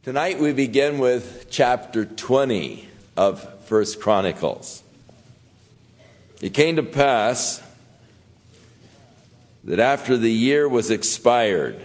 Tonight we begin with chapter 20 of 1 Chronicles. It came to pass that after the year was expired,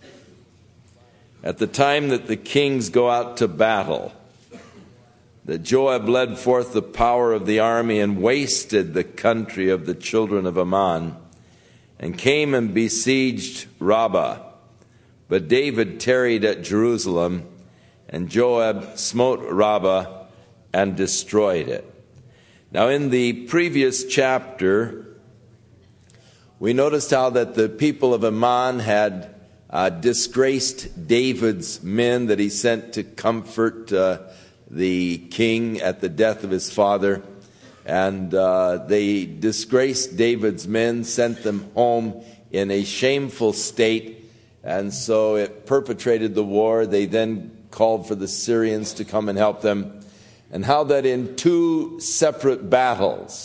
at the time that the kings go out to battle, that Joab led forth the power of the army and wasted the country of the children of Ammon, and came and besieged Rabbah. But David tarried at Jerusalem, and Joab smote Rabbah and destroyed it. Now in the previous chapter, we noticed how that the people of Ammon had disgraced David's men that he sent to comfort the king at the death of his father. And they disgraced David's men, sent them home in a shameful state. And so it perpetrated the war. They then called for the Syrians to come and help them. And how that in two separate battles,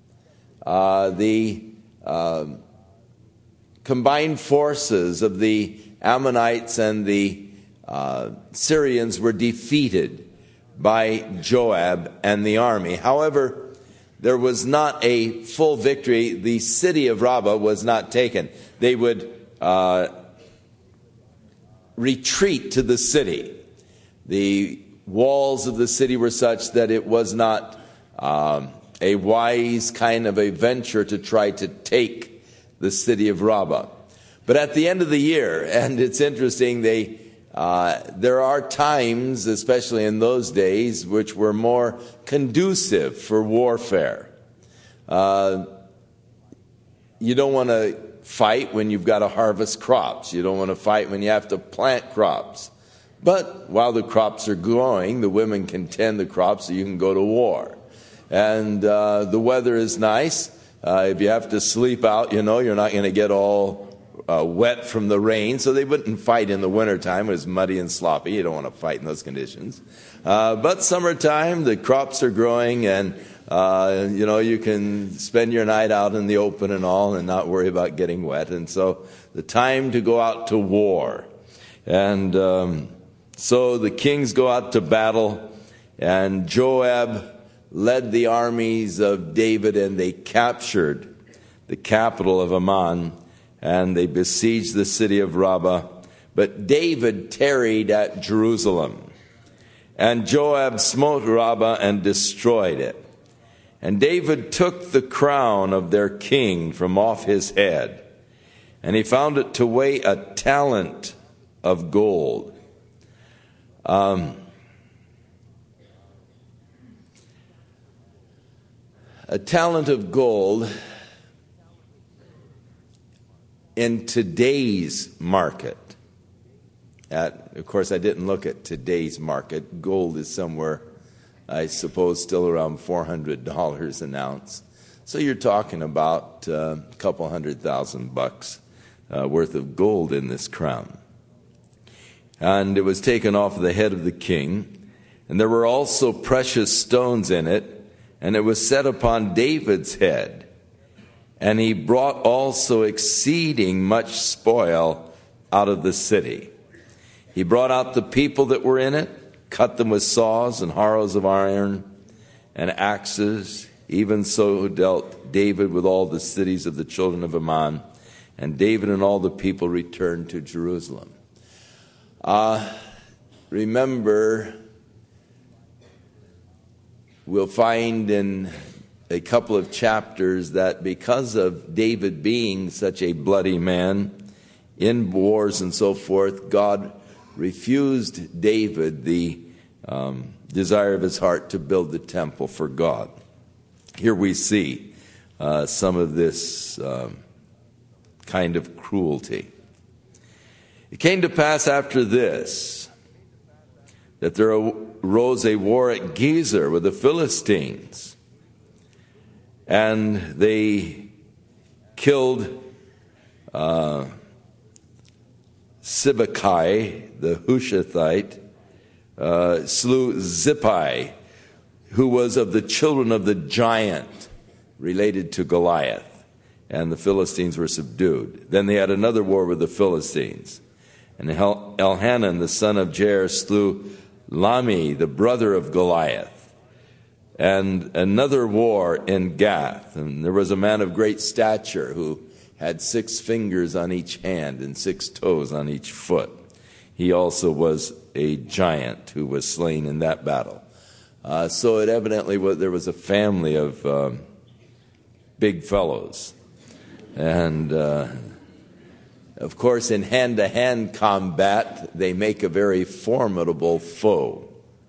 the combined forces of the Ammonites and the Syrians were defeated by Joab and the army. However, there was not a full victory. The city of Rabbah was not taken. They would retreat to the city. The walls of the city were such that it was not a wise kind of a venture to try to take the city of Rabbah. But at the end of the year, and it's interesting, there are times, especially in those days, which were more conducive for warfare. You don't want to fight when you've got to harvest crops. You don't want to fight when you have to plant crops. But while the crops are growing, the women can tend the crops so you can go to war. And the weather is nice. If you have to sleep out, you're not going to get all wet from the rain. So they wouldn't fight in the wintertime. It was muddy and sloppy. You don't want to fight in those conditions. But summertime, the crops are growing, and you can spend your night out in the open and all and not worry about getting wet. And so the time to go out to war. And so the kings go out to battle, and Joab led the armies of David, and they captured the capital of Ammon, and they besieged the city of Rabbah. But David tarried at Jerusalem, and Joab smote Rabbah and destroyed it. And David took the crown of their king from off his head, and he found it to weigh a talent of gold. A talent of gold in today's market. Of course, I didn't look at today's market. Gold is somewhere, I suppose, still around $400 an ounce. So you're talking about a couple $100,000 worth of gold in this crown. And it was taken off the head of the king. And there were also precious stones in it. And it was set upon David's head. And he brought also exceeding much spoil out of the city. He brought out the people that were in it, cut them with saws and harrows of iron and axes. Even so dealt David with all the cities of the children of Ammon. And David and all the people returned to Jerusalem. Remember, we'll find in a couple of chapters that because of David being such a bloody man in wars and so forth, God refused David the desire of his heart to build the temple for God. Here we see some of this kind of cruelty. It came to pass after this that there arose a war at Gezer with the Philistines, and they killed Sibbecai, the Hushathite, slew Zippai, who was of the children of the giant related to Goliath, and the Philistines were subdued. Then they had another war with the Philistines. And Elhanan, the son of Jair, slew Lami, the brother of Goliath. And another war in Gath. And there was a man of great stature who had 6 fingers on each hand and 6 toes on each foot. He also was a giant who was slain in that battle. So it evidently there was a family of big fellows. And of course, in hand-to-hand combat, they make a very formidable foe.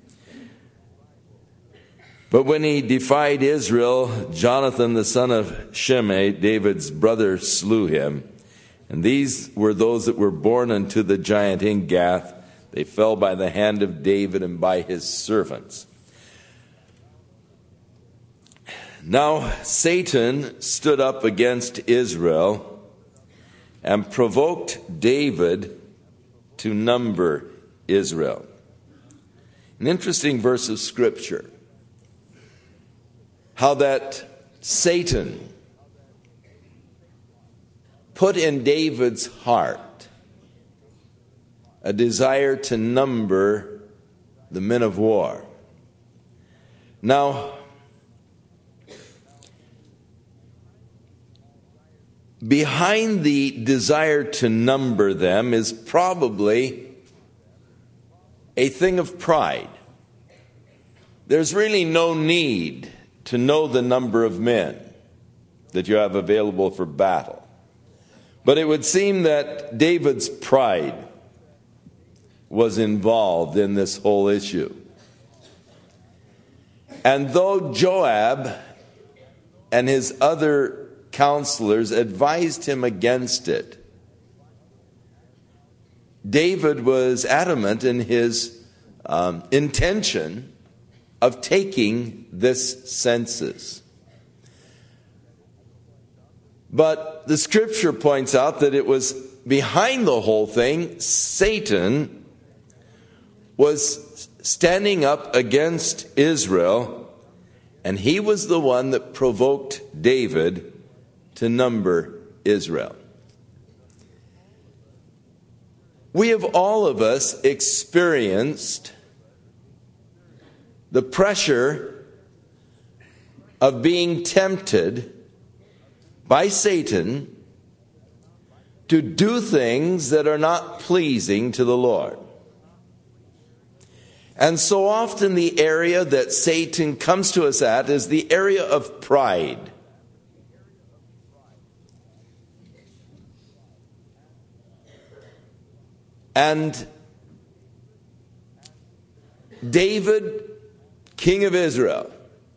But when he defied Israel, Jonathan, the son of Shimei, David's brother, slew him. And these were those that were born unto the giant in Gath. They fell by the hand of David and by his servants. Now Satan stood up against Israel and provoked David to number Israel. An interesting verse of Scripture. How that Satan put in David's heart a desire to number the men of war. Now, behind the desire to number them is probably a thing of pride. There's really no need to know the number of men that you have available for battle. But it would seem that David's pride was involved in this whole issue. And though Joab and his other counselors advised him against it, David was adamant in his intention of taking this census. But the Scripture points out that it was behind the whole thing, Satan was standing up against Israel, and he was the one that provoked David to number Israel. We have all of us experienced the pressure of being tempted by Satan to do things that are not pleasing to the Lord. And so often the area that Satan comes to us at is the area of pride. And David, king of Israel,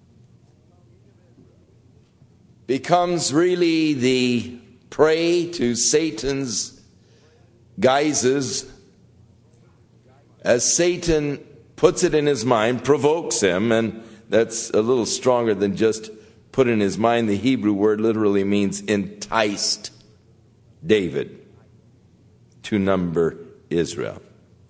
becomes really the prey to Satan's guises as Satan puts it in his mind, provokes him, and that's a little stronger than just put in his mind. The Hebrew word literally means enticed David to number Israel.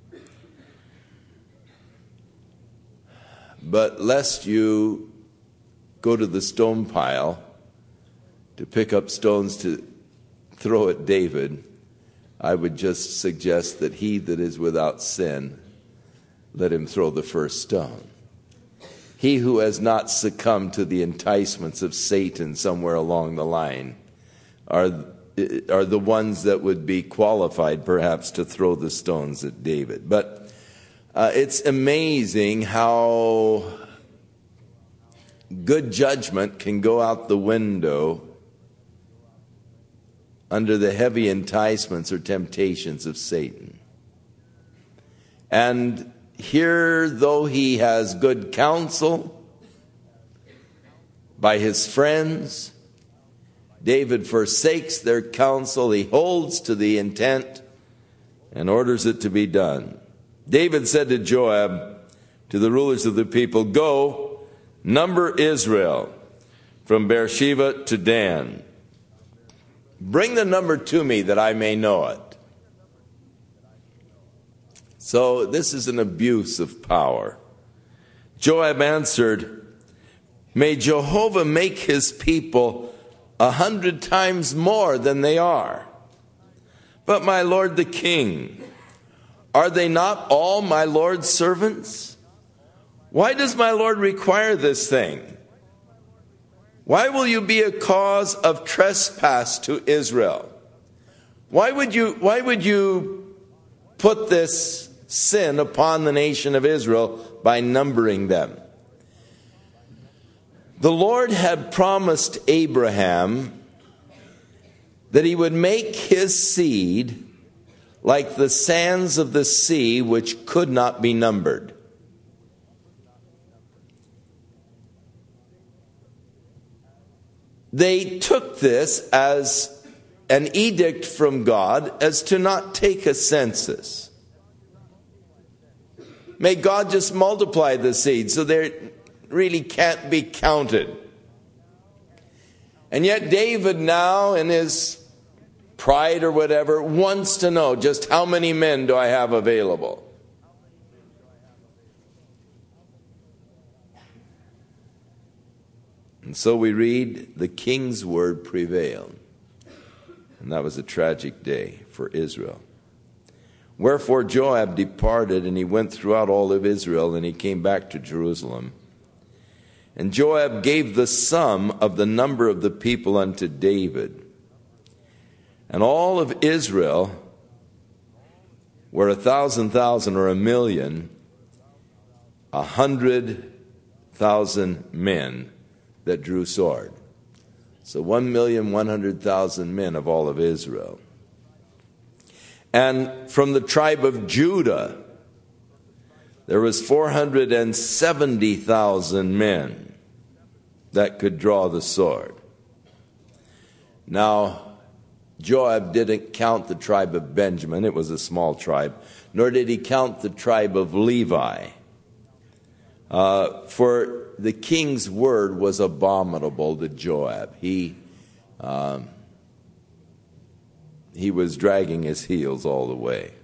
But lest you go to the stone pile to pick up stones to throw at David, I would just suggest that he that is without sin, let him throw the first stone. He who has not succumbed to the enticements of Satan somewhere along the line are the ones that would be qualified perhaps to throw the stones at David. But it's amazing how good judgment can go out the window under the heavy enticements or temptations of Satan. And here, though he has good counsel by his friends, David forsakes their counsel. He holds to the intent and orders it to be done. David said to Joab, to the rulers of the people, "Go, number Israel from Beersheba to Dan. Bring the number to me that I may know it." So this is an abuse of power. Joab answered, "May Jehovah make his people 100 times more than they are. But my lord the king, Are they not all my Lord's servants? Why does my Lord require this thing? Why will you be a cause of trespass to Israel? Why would you put this sin upon the nation of Israel by numbering them? The Lord had promised Abraham that he would make his seed like the sands of the sea, which could not be numbered. They took this as an edict from God as to not take a census. May God just multiply the seed so they really can't be counted. And yet David now, in his pride or whatever, wants to know just how many men do I have available. And so we read, the king's word prevailed. And that was a tragic day for Israel. Wherefore Joab departed, and he went throughout all of Israel, and he came back to Jerusalem. And Joab gave the sum of the number of the people unto David. And all of Israel were 1,000 or 1,000,000, 100,000 men that drew sword. So 1,100,000 men of all of Israel. And from the tribe of Judah, there was 470,000 men that could draw the sword. Now, Joab didn't count the tribe of Benjamin. It was a small tribe. Nor did he count the tribe of Levi. For the king's word was abominable to Joab. He was dragging his heels all the way.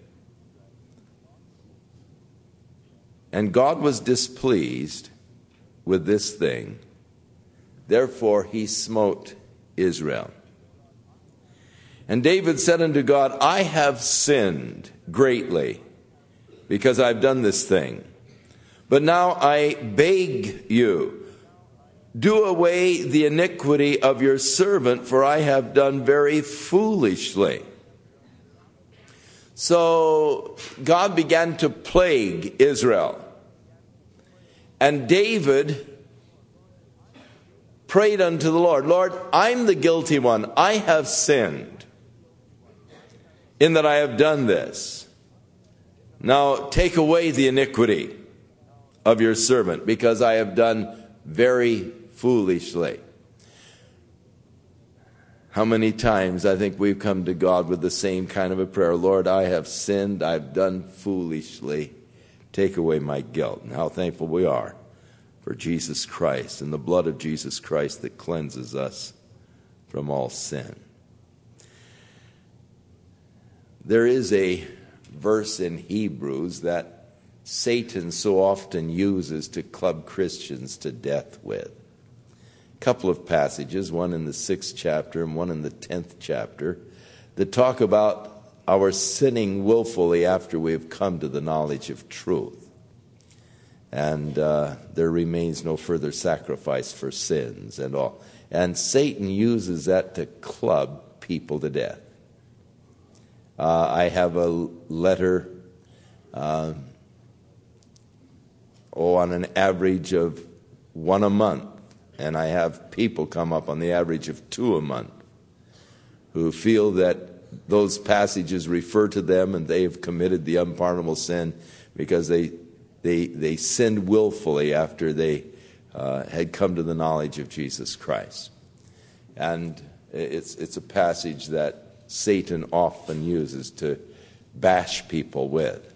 And God was displeased with this thing. Therefore he smote Israel. And David said unto God, I have sinned greatly because I've done this thing. But now I beg you, do away the iniquity of your servant, for I have done very foolishly. So God began to plague Israel. And David prayed unto the Lord, Lord, I'm the guilty one. I have sinned in that I have done this. Now take away the iniquity of your servant, because I have done very foolishly. How many times I think we've come to God with the same kind of a prayer. Lord, I have sinned, I've done foolishly. Take away my guilt. And how thankful we are for Jesus Christ and the blood of Jesus Christ that cleanses us from all sin. There is a verse in Hebrews that Satan so often uses to club Christians to death with. A couple of passages, one in the 6th chapter and one in the 10th chapter, that talk about our sinning willfully after we have come to the knowledge of truth. And there remains no further sacrifice for sins and all. And Satan uses that to club people to death. I have a letter on an average of 1 a month. And I have people come up on the average of 2 a month who feel that those passages refer to them and they have committed the unpardonable sin because they sinned willfully after they had come to the knowledge of Jesus Christ. And it's a passage that Satan often uses to bash people with.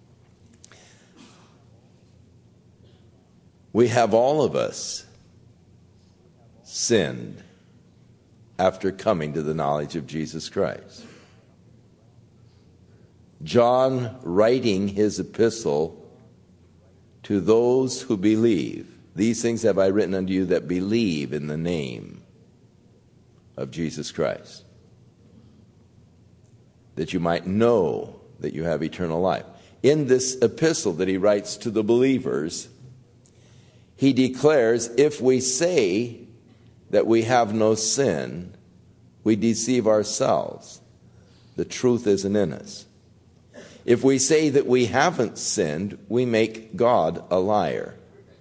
We have all of us sinned after coming to the knowledge of Jesus Christ. John, writing his epistle to those who believe, these things have I written unto you that believe in the name of Jesus Christ, that you might know that you have eternal life. in this epistle that he writes to the believers, he declares, if we say that we have no sin, we deceive ourselves. The truth isn't in us. If we say that we haven't sinned, we make God a liar.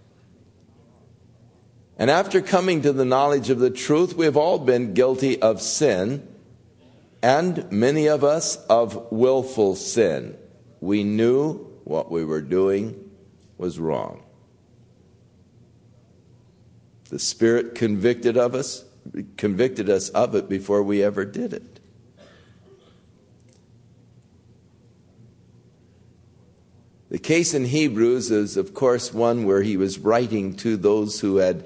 And after coming to the knowledge of the truth, we have all been guilty of sin, and many of us of willful sin. We knew what we were doing was wrong. The Spirit convicted us of it before we ever did it. The case in Hebrews is, of course, one where he was writing to those who had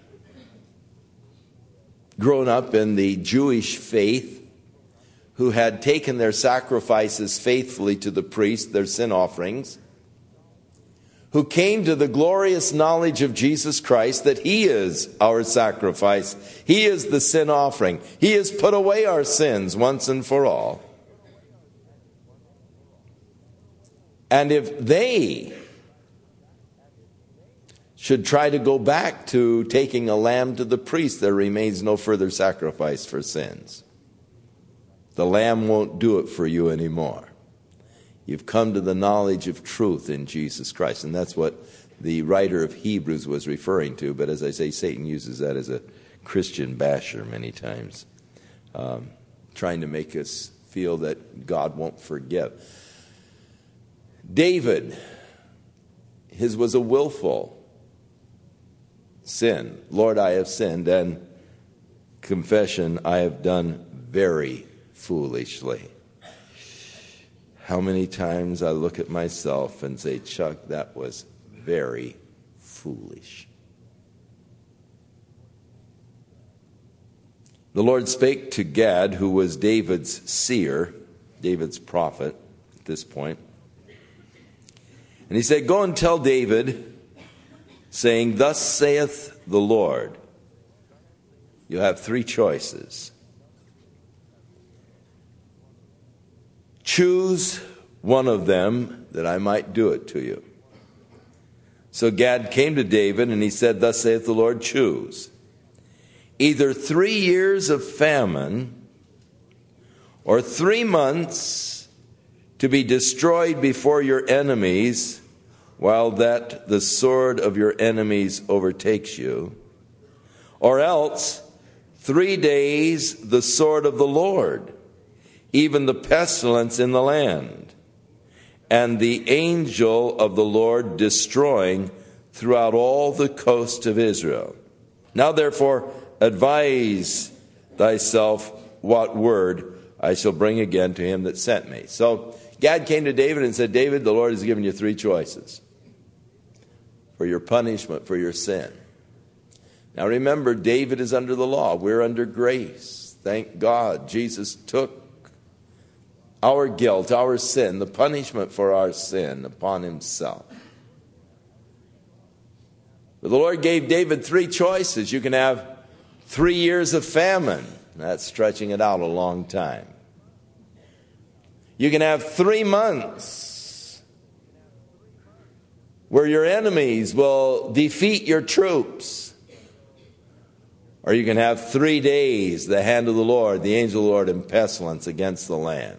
grown up in the Jewish faith, who had taken their sacrifices faithfully to the priest, their sin offerings, who came to the glorious knowledge of Jesus Christ, that he is our sacrifice. He is the sin offering. He has put away our sins once and for all. And if they should try to go back to taking a lamb to the priest, there remains no further sacrifice for sins. The lamb won't do it for you anymore. You've come to the knowledge of truth in Jesus Christ. And that's what the writer of Hebrews was referring to. But as I say, Satan uses that as a Christian basher many times, trying to make us feel that God won't forgive. David, his was a willful sin. Lord, I have sinned, and confession, I have done very foolishly. How many times I look at myself and say, Chuck, that was very foolish. The Lord spake to Gad, who was David's seer, David's prophet at this point. And he said, go and tell David, saying, thus saith the Lord. You have three choices. Choose one of them, that I might do it to you. So Gad came to David, and he said, thus saith the Lord, choose. Either 3 years of famine, or 3 months to be destroyed before your enemies, while that the sword of your enemies overtakes you, or else 3 days the sword of the Lord, even the pestilence in the land, and the angel of the Lord destroying throughout all the coast of Israel. Now therefore advise thyself what word I shall bring again to him that sent me. So Gad came to David and said, David, the Lord has given you 3 choices for your punishment for your sin. Now remember, David is under the law. We're under grace. Thank God. Jesus took our guilt, our sin, the punishment for our sin upon himself. But the Lord gave David 3 choices. You can have 3 years of famine. That's stretching it out a long time. You can have 3 months where your enemies will defeat your troops. Or you can have 3 days, the hand of the Lord, the angel of the Lord, and pestilence against the land.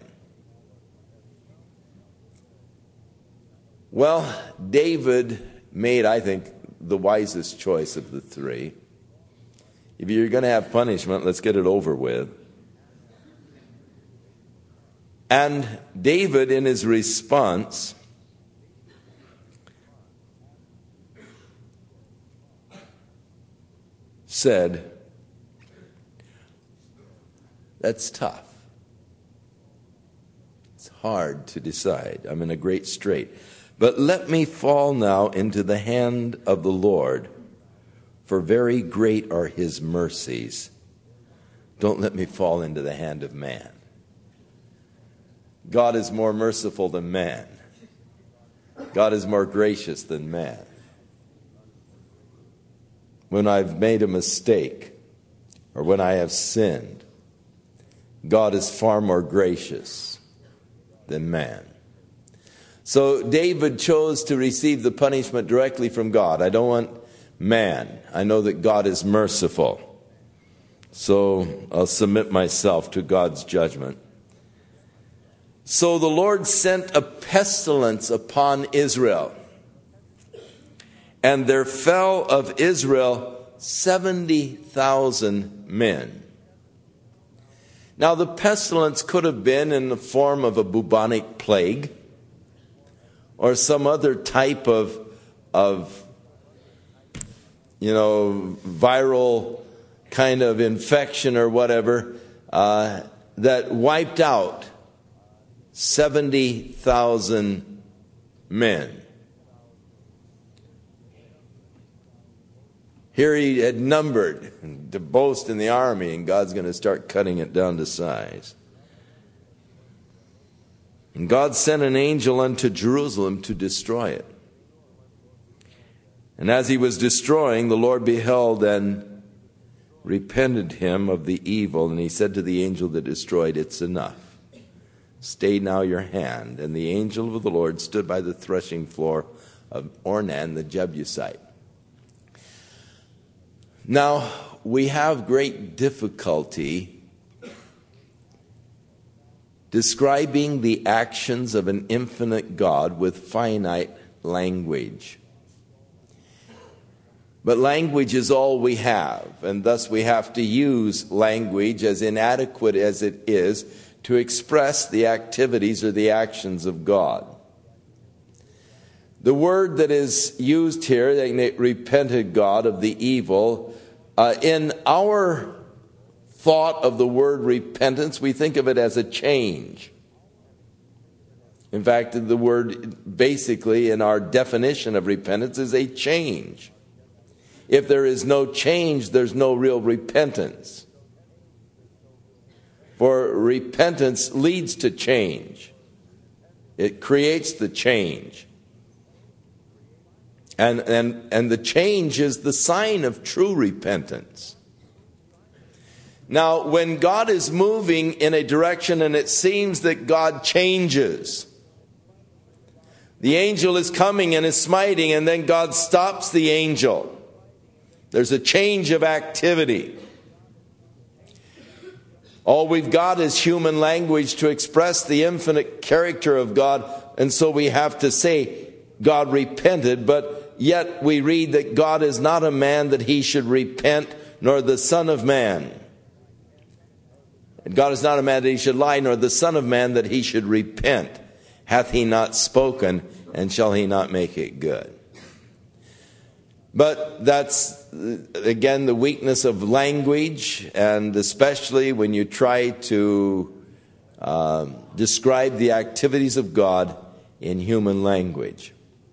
Well, David made, I think, the wisest choice of the 3. If you're going to have punishment, let's get it over with. And David, in his response, said, that's tough. It's hard to decide. I'm in a great strait. But let me fall now into the hand of the Lord, for very great are his mercies. Don't let me fall into the hand of man. God is more merciful than man. God is more gracious than man. When I've made a mistake, or when I have sinned, God is far more gracious than man. So David chose to receive the punishment directly from God. I don't want man. I know that God is merciful. So I'll submit myself to God's judgment. So the Lord sent a pestilence upon Israel. And there fell of Israel 70,000 men. Now the pestilence could have been in the form of a bubonic plague or some other type of viral kind of infection or whatever that wiped out 70,000 men. Here he had numbered to boast in the army, and God's going to start cutting it down to size. And God sent an angel unto Jerusalem to destroy it. And as he was destroying, the Lord beheld and repented him of the evil. And he said to the angel that destroyed, "It's enough. Stay now your hand." And the angel of the Lord stood by the threshing floor of Ornan the Jebusite. Now, we have great difficulty describing the actions of an infinite God with finite language. But language is all we have, and thus we have to use language, as inadequate as it is, to express the activities or the actions of God. The word that is used here, they repented God of the evil, in our thought of the word repentance, we think of it as a change. In fact, the word basically in our definition of repentance is a change. If there is no change, there's no real repentance. For repentance leads to change. It creates the change. And the change is the sign of true repentance. Now, when God is moving in a direction and it seems that God changes, the angel is coming and is smiting, and then God stops the angel. There's a change of activity. All we've got is human language to express the infinite character of God, and so we have to say God repented, but yet we read that God is not a man that he should repent, nor the Son of Man. And God is not a man that he should lie, nor the Son of Man that he should repent. Hath he not spoken, and shall he not make it good? But that's, again, the weakness of language, and especially when you try to describe the activities of God in human language.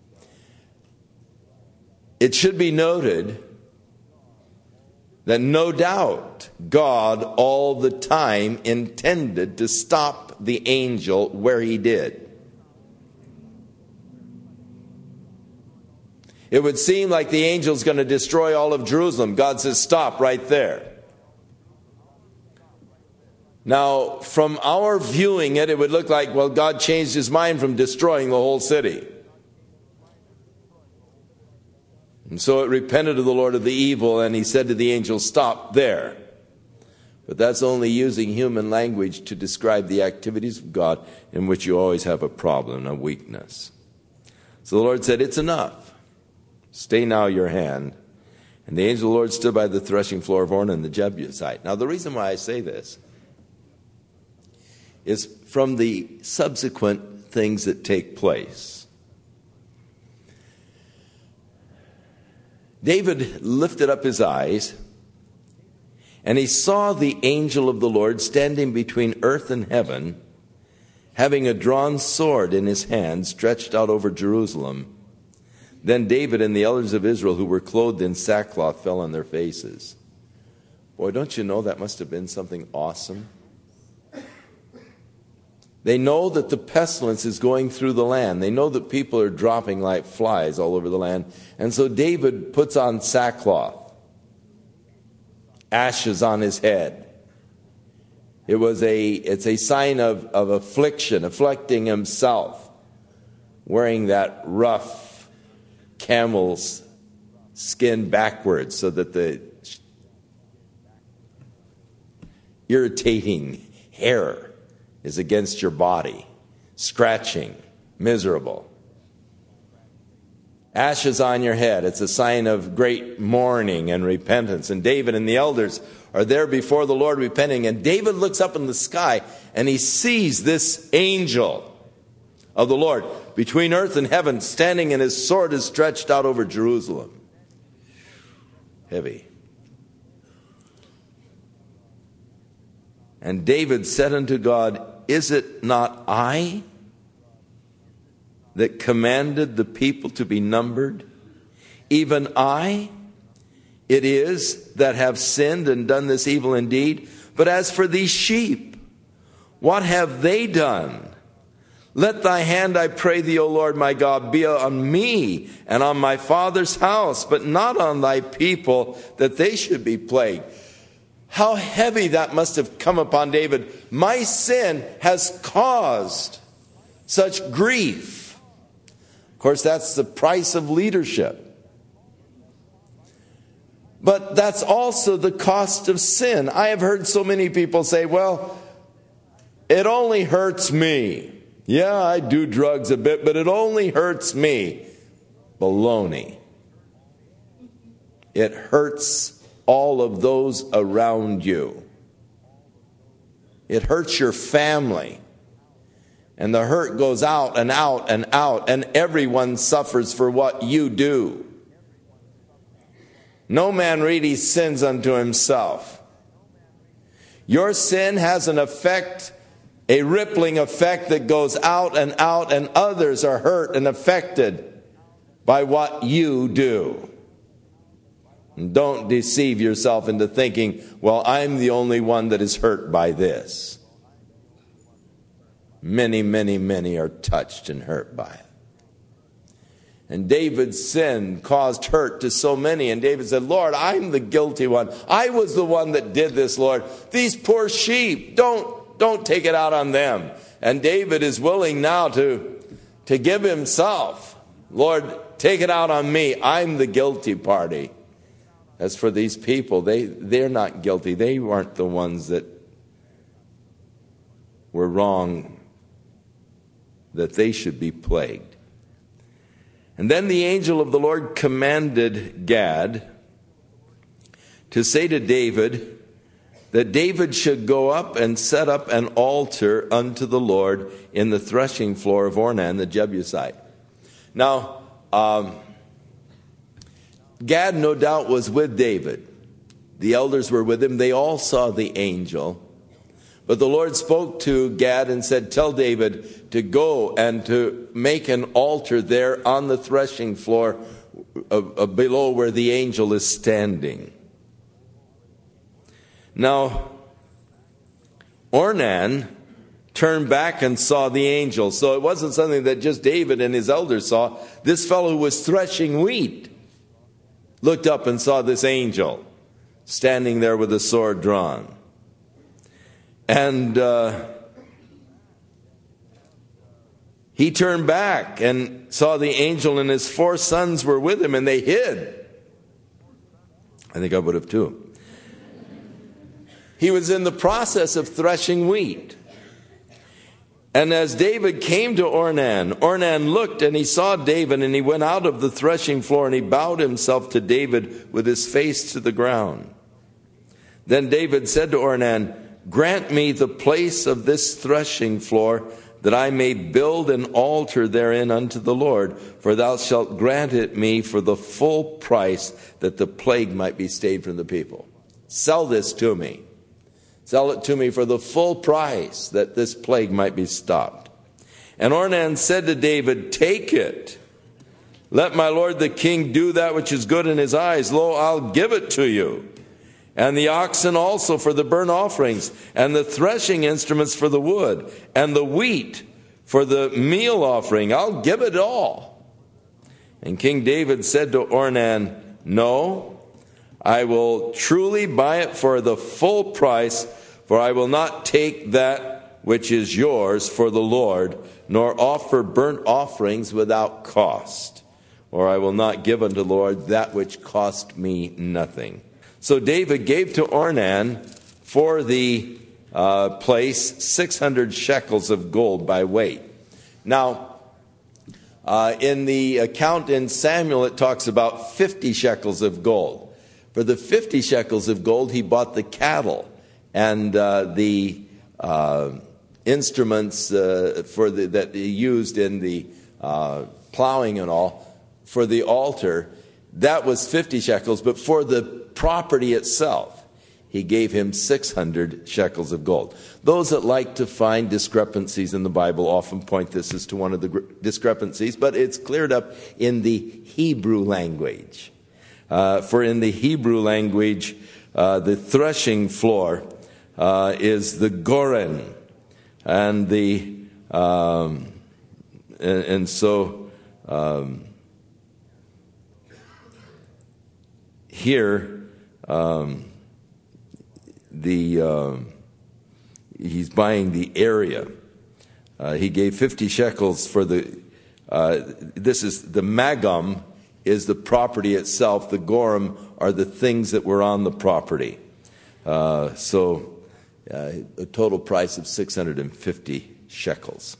It should be noted that no doubt God all the time intended to stop the angel where he did. It would seem like the angel's going to destroy all of Jerusalem. God says, stop right there. Now, from our viewing it, it would look like, well, God changed his mind from destroying the whole city. And so it repented of the Lord of the evil, and he said to the angel, stop there. But that's only using human language to describe the activities of God, in which you always have a problem, a weakness. So the Lord said, it's enough. Stay now your hand. And the angel of the Lord stood by the threshing floor of Ornan the Jebusite. Now the reason why I say this is from the subsequent things that take place. David lifted up his eyes, and he saw the angel of the Lord standing between earth and heaven, having a drawn sword in his hand, stretched out over Jerusalem. Then David and the elders of Israel, who were clothed in sackcloth, fell on their faces. Boy, don't you know that must have been something awesome? They know that the pestilence is going through the land. They know that people are dropping like flies all over the land. And so David puts on sackcloth, ashes on his head. It's a sign of affliction, afflicting himself. wearing that rough camel's skin backwards so that the irritating hair is against your body, scratching, miserable. Ashes on your head, it's a sign of great mourning and repentance. And David and the elders are there before the Lord repenting. And David looks up in the sky and he sees this angel of the Lord between earth and heaven standing, and his sword is stretched out over Jerusalem. Heavy. And David said unto God, is it not I that commanded the people to be numbered? Even I it is that have sinned and done this evil indeed. But as for these sheep, what have they done? Let thy hand, I pray thee, O Lord my God, be on me and on my father's house, but not on thy people, that they should be plagued. How heavy that must have come upon David. My sin has caused such grief. Of course, that's the price of leadership. But that's also the cost of sin. I have heard so many people say, well, it only hurts me. Yeah, I do drugs a bit, but it only hurts me. Baloney. It hurts all of those around you. It hurts your family. And the hurt goes out and out and out, and everyone suffers for what you do. No man really sins unto himself. Your sin has an effect, a rippling effect that goes out, and others are hurt and affected by what you do. And don't deceive yourself into thinking, well, I'm the only one that is hurt by this. Many, many, many are touched and hurt by it. And David's sin caused hurt to so many. And David said, Lord, I'm the guilty one. I was the one that did this, Lord. These poor sheep, don't take it out on them. And David is willing now to give himself. Lord, take it out on me. I'm the guilty party. As for these people, they're not guilty. They weren't the ones that were wrong, that they should be plagued. And then the angel of the Lord commanded Gad to say to David that David should go up and set up an altar unto the Lord in the threshing floor of Ornan the Jebusite. Now, Gad no doubt was with David. The elders were with him. They all saw the angel. But the Lord spoke to Gad and said, tell David to go and to make an altar there on the threshing floor below where the angel is standing. Now, Ornan turned back and saw the angel. So it wasn't something that just David and his elders saw. This fellow who was threshing wheat looked up and saw this angel standing there with a sword drawn. And he turned back and saw the angel, and his 4 sons were with him, and they hid. I think I would have too. He was in the process of threshing wheat. And as David came to Ornan, Ornan looked and he saw David, and he went out of the threshing floor and he bowed himself to David with his face to the ground. Then David said to Ornan, grant me the place of this threshing floor, that I may build an altar therein unto the Lord, for thou shalt grant it me for the full price, that the plague might be stayed from the people. Sell this to me. Sell it to me for the full price, that this plague might be stopped. And Ornan said to David, take it. Let my lord the king do that which is good in his eyes. Lo, I'll give it to you. And the oxen also for the burnt offerings, and the threshing instruments for the wood, and the wheat for the meal offering. I'll give it all. And King David said to Ornan, no, I will truly buy it for the full price, for I will not take that which is yours for the Lord, nor offer burnt offerings without cost, or I will not give unto the Lord that which cost me nothing. So David gave to Ornan for the place 600 shekels of gold by weight. Now, in the account in Samuel, it talks about 50 shekels of gold. For the 50 shekels of gold, he bought the cattle and the instruments that he used in the plowing and all for the altar. That was 50 shekels, but for the property itself, he gave him 600 shekels of gold. Those that like to find discrepancies in the Bible often point this as to one of the discrepancies, but it's cleared up in the Hebrew language. For in the Hebrew language, the threshing floor is the goren, and so here. He's buying the area. He gave 50 shekels for the. This is the magam is the property itself. The gorim are the things that were on the property. So a total price of 650 shekels.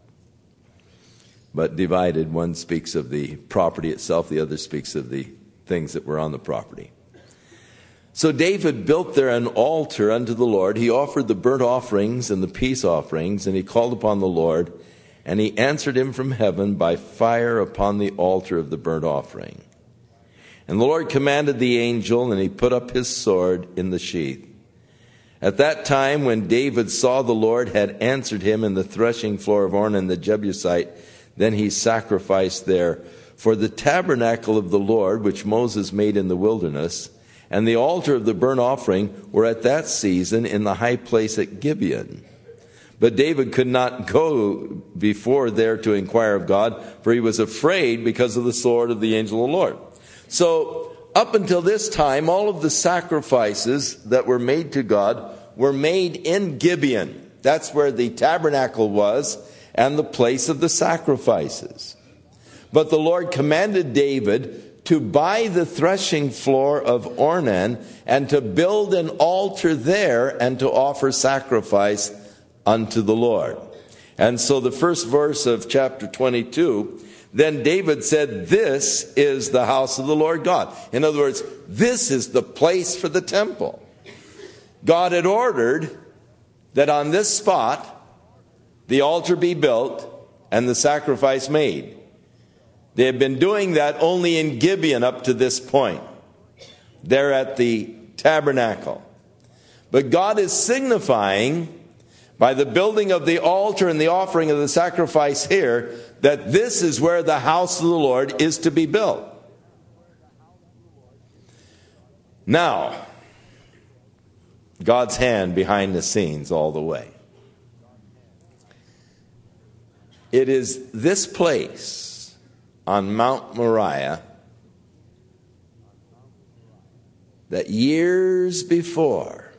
But divided, one speaks of the property itself, the other speaks of the things that were on the property. So David built there an altar unto the Lord. He offered the burnt offerings and the peace offerings, and he called upon the Lord, and he answered him from heaven by fire upon the altar of the burnt offering. And the Lord commanded the angel, and he put up his sword in the sheath. At that time, when David saw the Lord had answered him in the threshing floor of Ornan the Jebusite, then he sacrificed there. For the tabernacle of the Lord, which Moses made in the wilderness, and the altar of the burnt offering were at that season in the high place at Gibeon. But David could not go before there to inquire of God, for he was afraid because of the sword of the angel of the Lord. So up until this time, all of the sacrifices that were made to God were made in Gibeon. That's where the tabernacle was and the place of the sacrifices. But the Lord commanded David to buy the threshing floor of Ornan and to build an altar there and to offer sacrifice unto the Lord. And so the first verse of chapter 22, then David said, this is the house of the Lord God. In other words, this is the place for the temple. God had ordered that on this spot the altar be built and the sacrifice made. They had been doing that only in Gibeon up to this point. They're at the tabernacle. But God is signifying by the building of the altar and the offering of the sacrifice here that this is where the house of the Lord is to be built. Now, God's hand behind the scenes all the way. It is this place on Mount Moriah that years before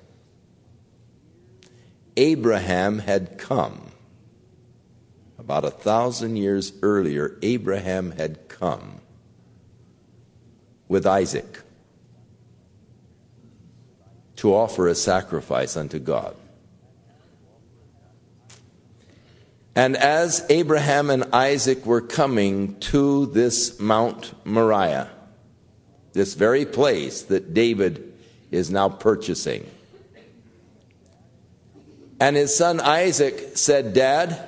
Abraham had come. About 1,000 years earlier, Abraham had come with Isaac to offer a sacrifice unto God. And as Abraham and Isaac were coming to this Mount Moriah, this very place that David is now purchasing, and his son Isaac said, Dad,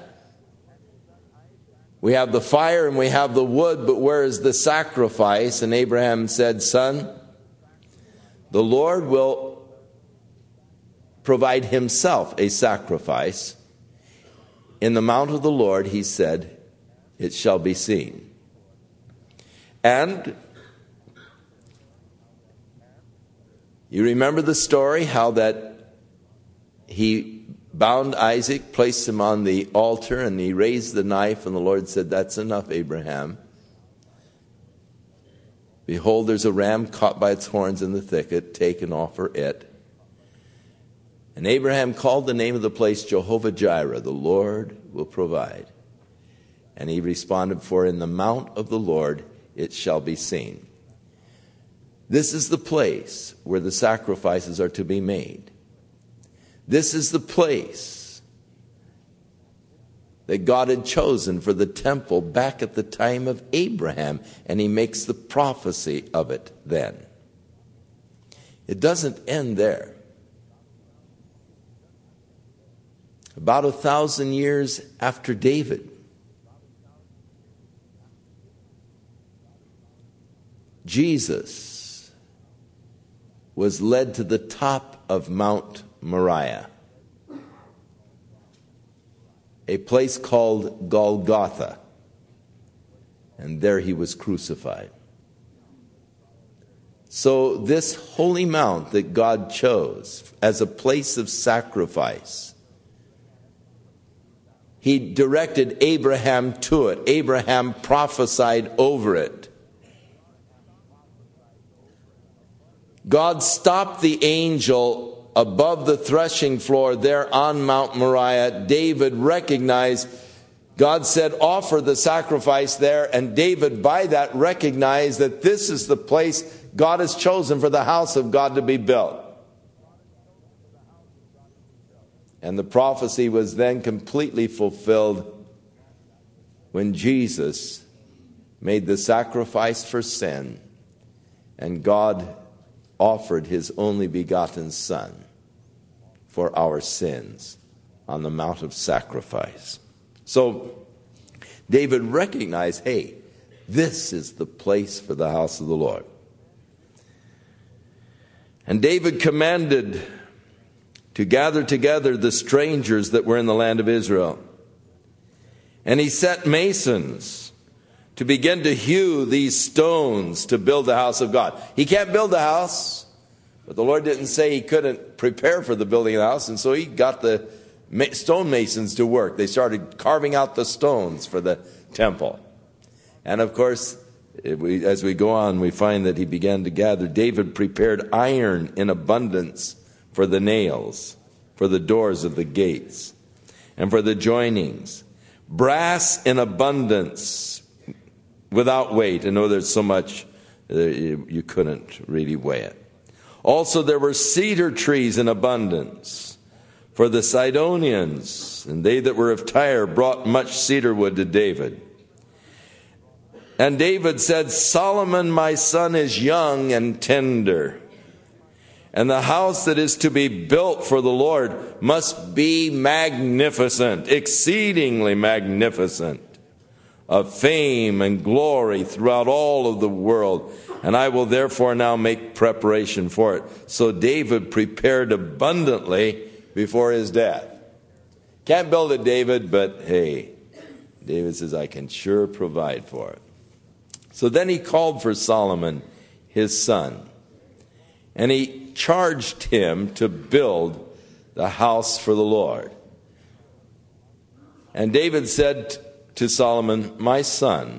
we have the fire and we have the wood, but where is the sacrifice? And Abraham said, Son, the Lord will provide himself a sacrifice. In the mount of the Lord, he said, it shall be seen. And you remember the story, how that he bound Isaac, placed him on the altar, and he raised the knife, and the Lord said, that's enough, Abraham. Behold, there's a ram caught by its horns in the thicket. Take and offer it. And Abraham called the name of the place Jehovah-Jireh, the Lord will provide. And he responded, for in the mount of the Lord it shall be seen. This is the place where the sacrifices are to be made. This is the place that God had chosen for the temple back at the time of Abraham, and he makes the prophecy of it then. It doesn't end there. About 1,000 years after David, Jesus was led to the top of Mount Moriah, a place called Golgotha, and there he was crucified. So this holy mount that God chose as a place of sacrifice, he directed Abraham to it. Abraham prophesied over it. God stopped the angel above the threshing floor there on Mount Moriah. David recognized, God said, offer the sacrifice there. And David, by that, recognized that this is the place God has chosen for the house of God to be built. And the prophecy was then completely fulfilled when Jesus made the sacrifice for sin, and God offered his only begotten Son for our sins on the Mount of Sacrifice. So David recognized, hey, this is the place for the house of the Lord. And David commanded to gather together the strangers that were in the land of Israel. And he set masons to begin to hew these stones to build the house of God. He can't build the house, but the Lord didn't say he couldn't prepare for the building of the house, and so he got the stonemasons to work. They started carving out the stones for the temple. And of course, as we go on, we find that he began to gather. David prepared iron in abundance for the nails, for the doors of the gates, and for the joinings. Brass in abundance, without weight. I know there's so much you couldn't really weigh it. Also there were cedar trees in abundance for the Sidonians, and they that were of Tyre brought much cedar wood to David. And David said, Solomon my son is young and tender, and the house that is to be built for the Lord must be magnificent, exceedingly magnificent, of fame and glory throughout all of the world. And I will therefore now make preparation for it. So David prepared abundantly before his death. Can't build it, David, but hey, David says, I can sure provide for it. So then he called for Solomon, his son, and he charged him to build the house for the Lord. And David said to Solomon, my son,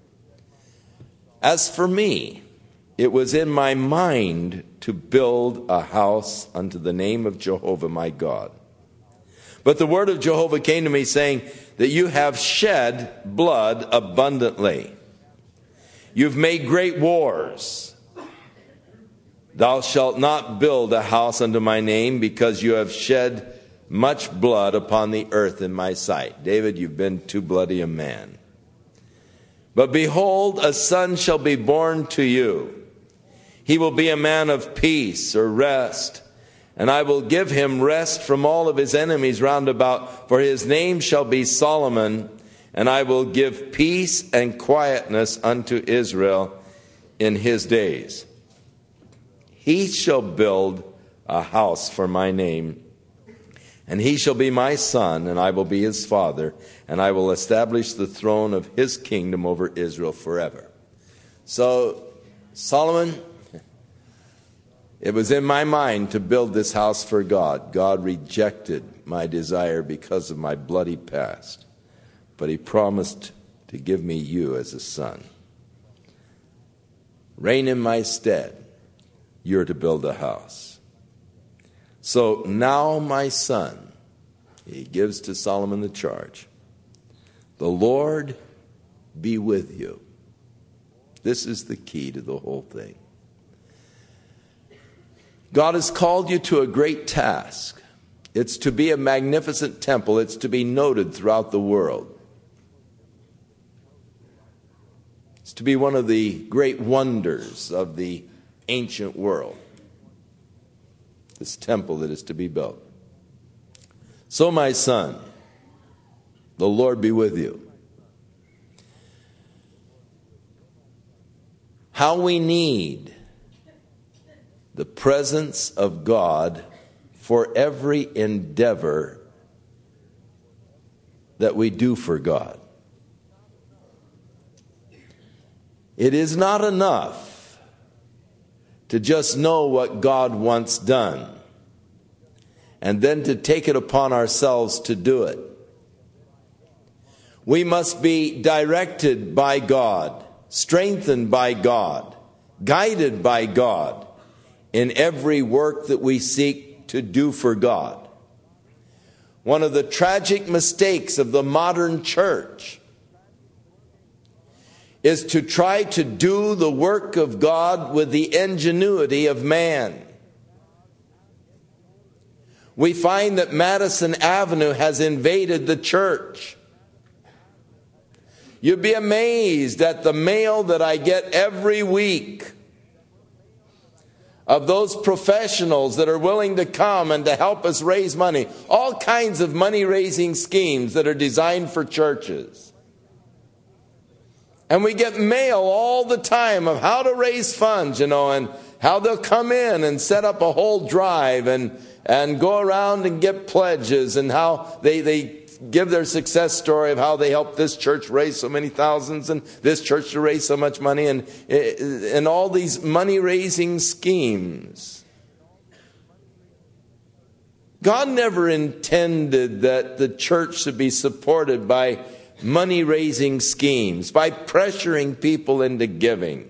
as for me, it was in my mind to build a house unto the name of Jehovah my God. But the word of Jehovah came to me, saying that you have shed blood abundantly. You've made great wars. Thou shalt not build a house unto my name, because you have shed much blood upon the earth in my sight. David, you've been too bloody a man. But behold, a son shall be born to you. He will be a man of peace or rest, and I will give him rest from all of his enemies round about, for his name shall be Solomon, and I will give peace and quietness unto Israel in his days. He shall build a house for my name, and he shall be my son, and I will be his father, and I will establish the throne of his kingdom over Israel forever. So, Solomon, it was in my mind to build this house for God. God rejected my desire because of my bloody past, but he promised to give me you as a son. Reign in my stead. You're to build a house. So now, my son, he gives to Solomon the charge, the Lord be with you. This is the key to the whole thing. God has called you to a great task. It's to be a magnificent temple. It's to be noted throughout the world. It's to be one of the great wonders of the ancient world. This temple that is to be built. So, my son, the Lord be with you. How we need the presence of God for every endeavor that we do for God. It is not enough to just know what God wants done and then to take it upon ourselves to do it. We must be directed by God, strengthened by God, guided by God in every work that we seek to do for God. One of the tragic mistakes of the modern church is to try to do the work of God with the ingenuity of man. We find that Madison Avenue has invaded the church. You'd be amazed at the mail that I get every week of those professionals that are willing to come and to help us raise money. All kinds of money-raising schemes that are designed for churches. And we get mail all the time of how to raise funds, and how they'll come in and set up a whole drive and go around and get pledges, and how they give their success story of how they helped this church raise so many thousands and this church to raise so much money, and all these money-raising schemes. God never intended that the church should be supported by money-raising schemes, by pressuring people into giving,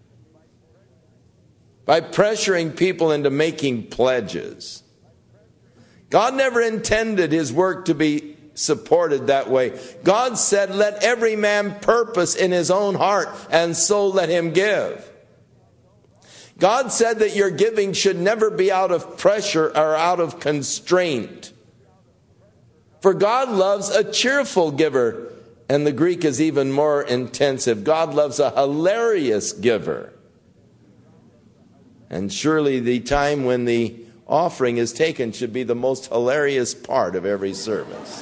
by pressuring people into making pledges. God never intended His work to be supported that way. God said, let every man purpose in his own heart, and so let him give. God said that your giving should never be out of pressure or out of constraint. For God loves a cheerful giver. And the Greek is even more intensive. God loves a hilarious giver. And surely the time when the offering is taken should be the most hilarious part of every service.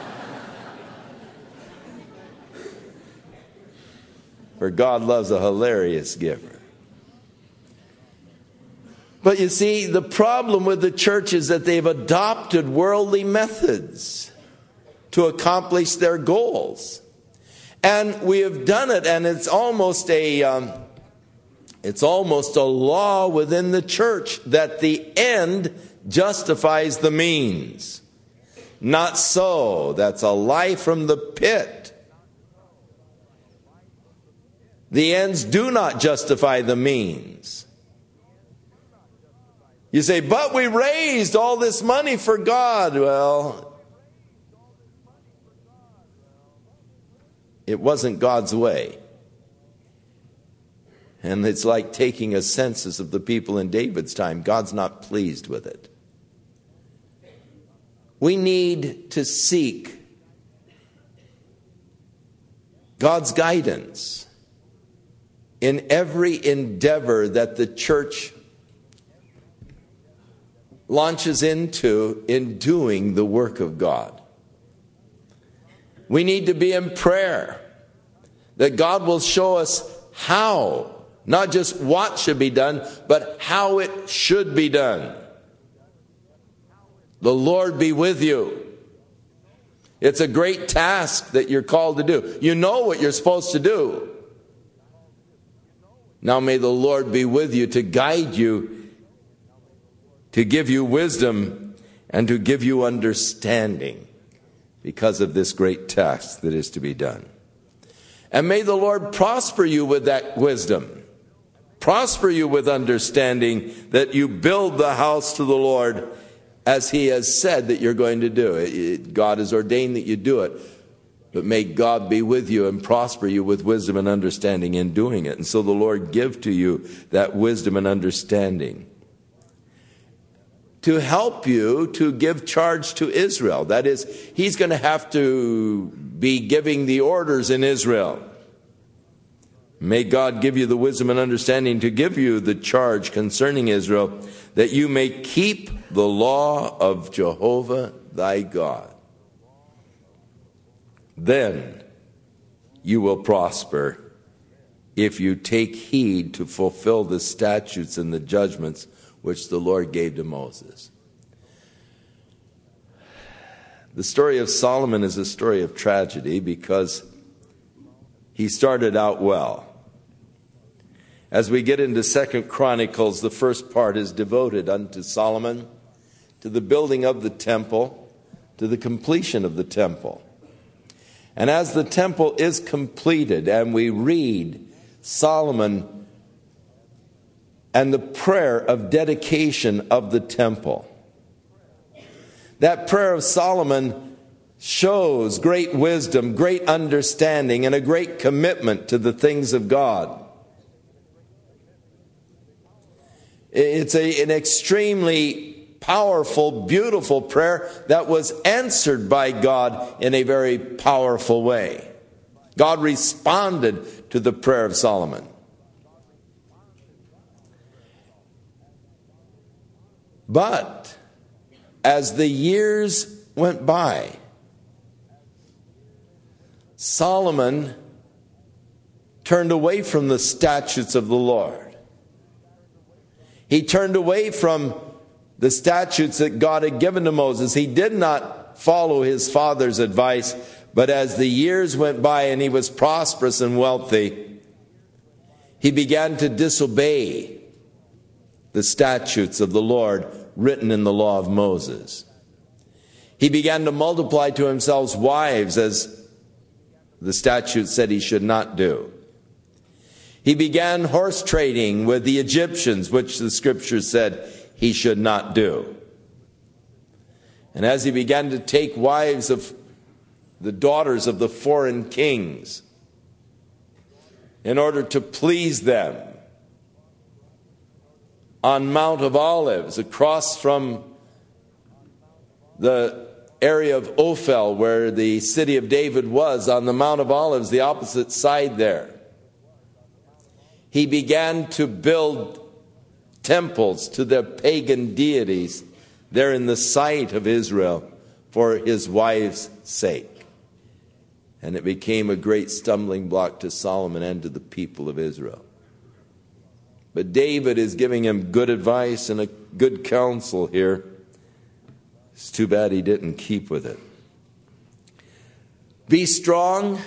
For God loves a hilarious giver. But you see, the problem with the church is that they've adopted worldly methods to accomplish their goals. And we have done it, and it's almost a law within the church that the end justifies the means. Not so. That's a lie from the pit. The ends do not justify the means. You say, but we raised all this money for God. Well, it wasn't God's way. And it's like taking a census of the people in David's time. God's not pleased with it. We need to seek God's guidance in every endeavor that the church launches into in doing the work of God. We need to be in prayer that God will show us how, not just what should be done, but how it should be done. The Lord be with you. It's a great task that you're called to do. You know what you're supposed to do. Now may the Lord be with you to guide you, to give you wisdom, and to give you understanding because of this great task that is to be done. And may the Lord prosper you with that wisdom, prosper you with understanding, that you build the house to the Lord as he has said that you're going to do. God has ordained that you do it. But may God be with you and prosper you with wisdom and understanding in doing it. And so the Lord give to you that wisdom and understanding to help you to give charge to Israel. That is, he's going to have to be giving the orders in Israel. May God give you the wisdom and understanding to give you the charge concerning Israel, that you may keep the law of Jehovah thy God. Then you will prosper if you take heed to fulfill the statutes and the judgments which the Lord gave to Moses. The story of Solomon is a story of tragedy because he started out well. As we get into 2 Chronicles, the first part is devoted unto Solomon, to the building of the temple, to the completion of the temple. And as the temple is completed and we read Solomon and the prayer of dedication of the temple, that prayer of Solomon shows great wisdom, great understanding, and a great commitment to the things of God. It's an extremely powerful, beautiful prayer that was answered by God in a very powerful way. God responded to the prayer of Solomon. But as the years went by, Solomon turned away from the statutes of the Lord. He turned away from the statutes that God had given to Moses. He did not follow his father's advice, but as the years went by and he was prosperous and wealthy, he began to disobey the statutes of the Lord written in the law of Moses. He began to multiply to himself wives, as the statute said he should not do. He began horse trading with the Egyptians, which the scriptures said he should not do. And as he began to take wives of the daughters of the foreign kings in order to please them, on Mount of Olives, across from the area of Ophel, where the city of David was, on the Mount of Olives, the opposite side there, he began to build temples to the pagan deities there in the sight of Israel for his wife's sake. And it became a great stumbling block to Solomon and to the people of Israel. But David is giving him good advice and a good counsel here. It's too bad he didn't keep with it. Be strong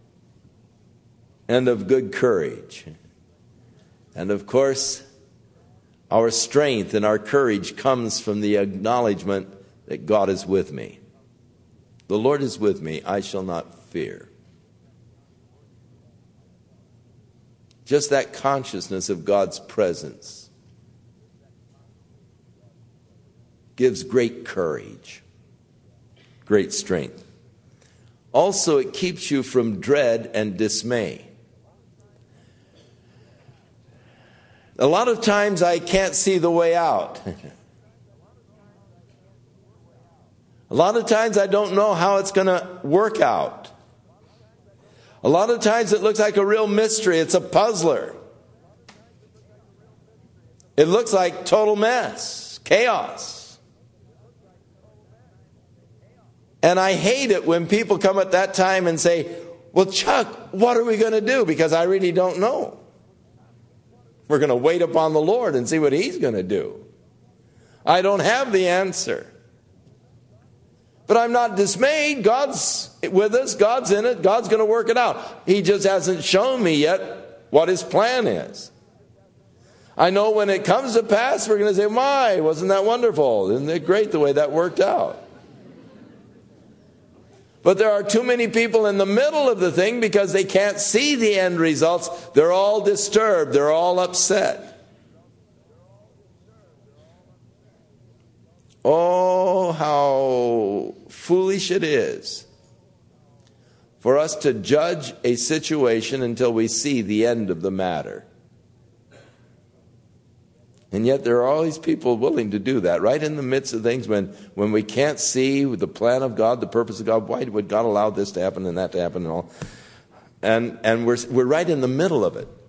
and of good courage. And of course, our strength and our courage comes from the acknowledgement that God is with me. The Lord is with me, I shall not fear. Just that consciousness of God's presence gives great courage, great strength. Also, it keeps you from dread and dismay. A lot of times I can't see the way out. A lot of times I don't know how it's going to work out. A lot of times it looks like a real mystery. It's a puzzler. It looks like total mess, chaos. And I hate it when people come at that time and say, well, Chuck, what are we going to do? Because I really don't know. We're going to wait upon the Lord and see what He's going to do. I don't have the answer. But I'm not dismayed. God's with us. God's in it. God's going to work it out. He just hasn't shown me yet what His plan is. I know when it comes to pass, we're going to say, my, wasn't that wonderful? Isn't it great the way that worked out? But there are too many people in the middle of the thing because they can't see the end results. They're all disturbed. They're all upset. Oh, how foolish it is for us to judge a situation until we see the end of the matter. And yet there are always people willing to do that, right in the midst of things when we can't see the plan of God, the purpose of God. Why would God allow this to happen and that to happen and all? And we're right in the middle of it.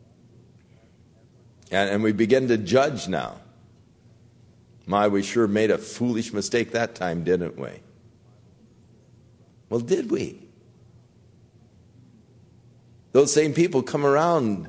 And we begin to judge now. My, we sure made a foolish mistake that time, didn't we? Well, did we? Those same people come around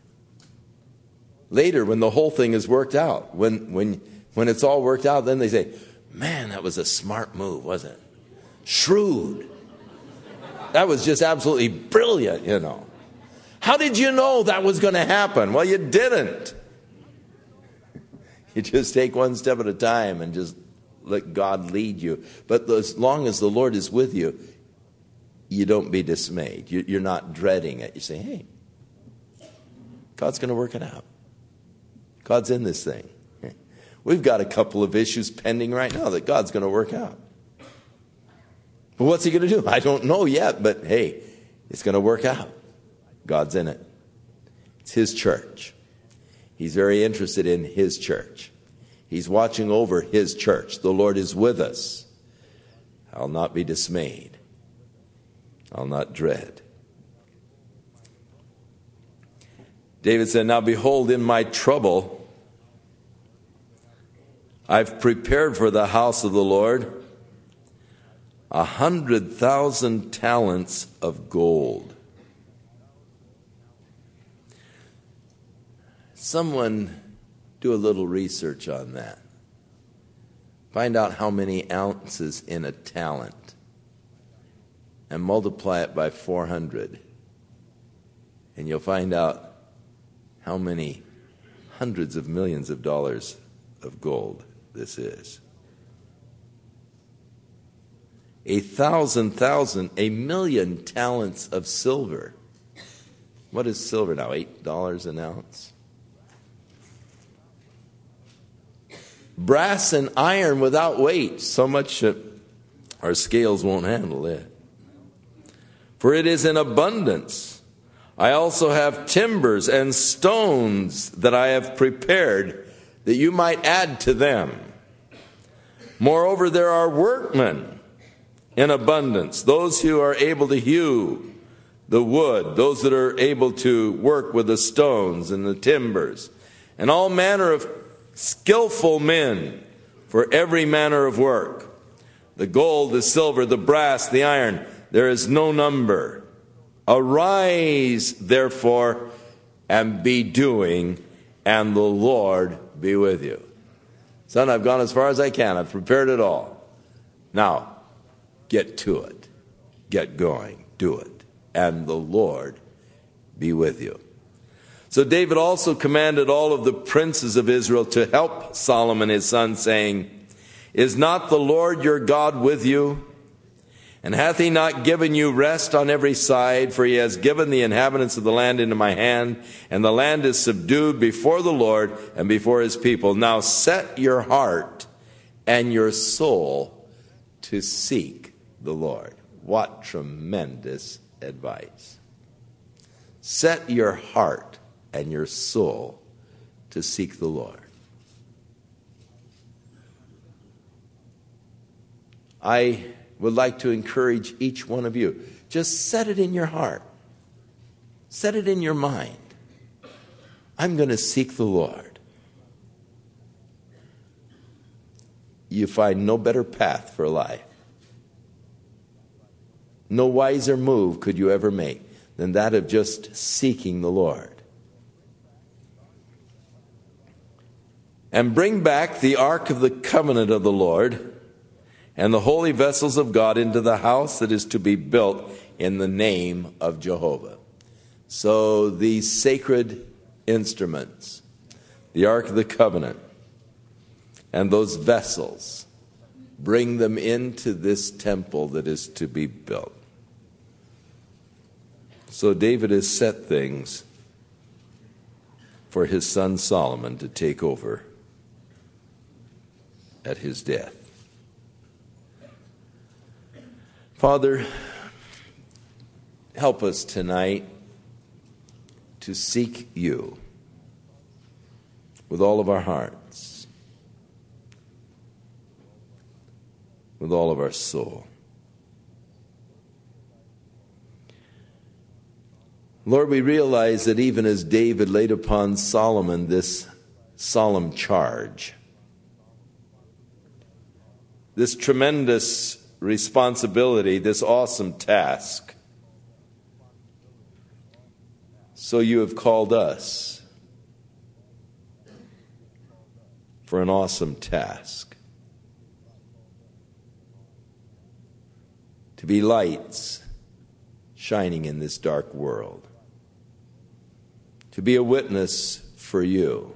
later when the whole thing is worked out. When it's all worked out, then they say, man, that was a smart move, wasn't it? Shrewd. That was just absolutely brilliant, you know. How did you know that was going to happen? Well, you didn't. You just take one step at a time and just let God lead you. But as long as the Lord is with you, you don't be dismayed. You're not dreading it. You say, hey, God's going to work it out. God's in this thing. We've got a couple of issues pending right now that God's going to work out. But what's he going to do? I don't know yet, but hey, it's going to work out. God's in it. It's his church. He's very interested in his church. He's watching over his church. The Lord is with us. I'll not be dismayed. I'll not dread. David said, now behold, in my trouble, I've prepared for the house of the Lord 100,000 talents of gold. Someone do a little research on that. Find out how many ounces in a talent and multiply it by 400. And you'll find out how many hundreds of millions of dollars of gold this is. 1,000, 1,000,000 talents of silver. What is silver now? $8 an ounce? Brass and iron without weight, so much that our scales won't handle it. For it is in abundance. I also have timbers and stones that I have prepared that you might add to them. Moreover, there are workmen in abundance, those who are able to hew the wood, those that are able to work with the stones and the timbers, and all manner of skillful men for every manner of work. The gold, the silver, the brass, the iron, there is no number. Arise, therefore, and be doing, and the Lord be with you. Son, I've gone as far as I can. I've prepared it all. Now, get to it. Get going. Do it. And the Lord be with you. So David also commanded all of the princes of Israel to help Solomon his son, saying, is not the Lord your God with you? And hath he not given you rest on every side? For he has given the inhabitants of the land into my hand, and the land is subdued before the Lord and before his people. Now set your heart and your soul to seek the Lord. What tremendous advice. Set your heart and your soul to seek the Lord. I would like to encourage each one of you. Just set it in your heart. Set it in your mind. I'm going to seek the Lord. You find no better path for life. No wiser move could you ever make than that of just seeking the Lord. And bring back the ark of the covenant of the Lord and the holy vessels of God into the house that is to be built in the name of Jehovah. So these sacred instruments, the ark of the covenant, and those vessels, bring them into this temple that is to be built. So David has set things for his son Solomon to take over. at his death. Father, help us tonight to seek you with all of our hearts, with all of our soul. Lord, we realize that even as David laid upon Solomon this solemn charge, this tremendous responsibility, this awesome task, so you have called us for an awesome task, to be lights shining in this dark world, to be a witness for you.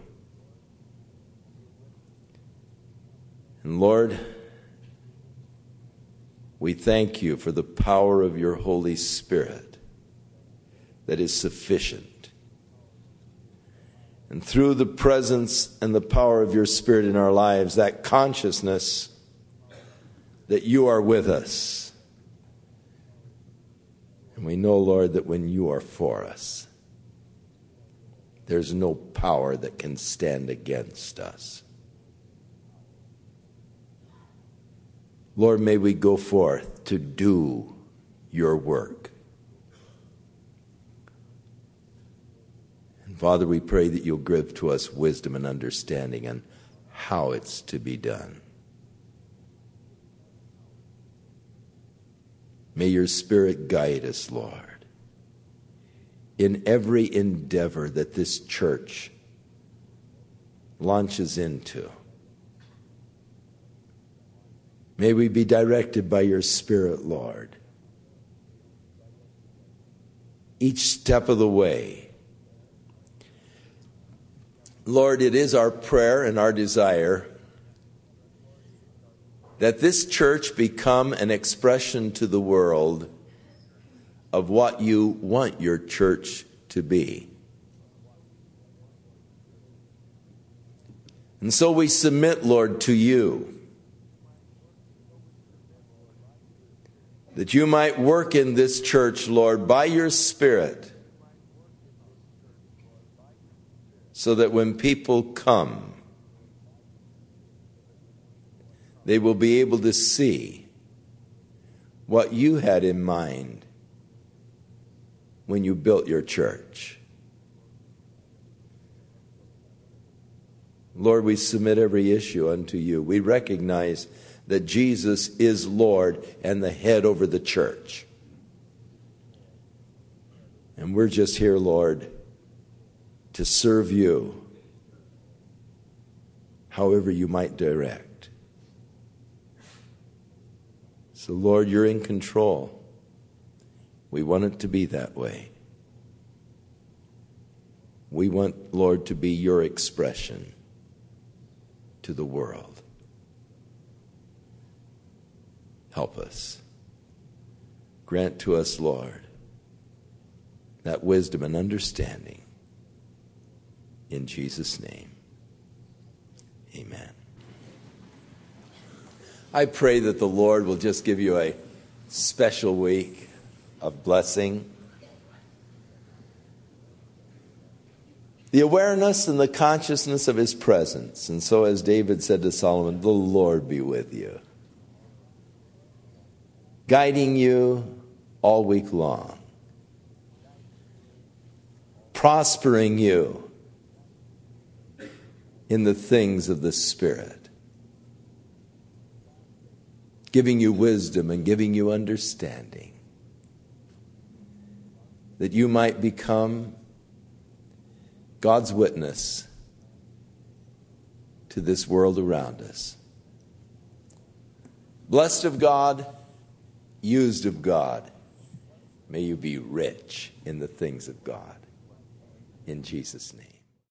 And Lord, we thank you for the power of your Holy Spirit that is sufficient. And through the presence and the power of your Spirit in our lives, that consciousness that you are with us. And we know, Lord, that when you are for us, there's no power that can stand against us. Lord, may we go forth to do your work. And Father, we pray that you'll give to us wisdom and understanding on how it's to be done. May your Spirit guide us, Lord, in every endeavor that this church launches into. May we be directed by your Spirit, Lord, each step of the way. Lord, it is our prayer and our desire that this church become an expression to the world of what you want your church to be. And so we submit, Lord, to you, that you might work in this church, Lord, by your Spirit, so that when people come, they will be able to see what you had in mind when you built your church. Lord, we submit every issue unto you. We recognize that Jesus is Lord and the head over the church. And we're just here, Lord, to serve you however you might direct. So, Lord, you're in control. We want it to be that way. We want, Lord, to be your expression to the world. Help us. Grant to us, Lord, that wisdom and understanding. In Jesus' name, amen. I pray that the Lord will just give you a special week of blessing. The awareness and the consciousness of his presence. And so, as David said to Solomon, the Lord be with you, guiding you all week long, prospering you in the things of the Spirit, giving you wisdom and giving you understanding, that you might become God's witness to this world around us. Blessed of God, used of God, may you be rich in the things of God. In Jesus' name.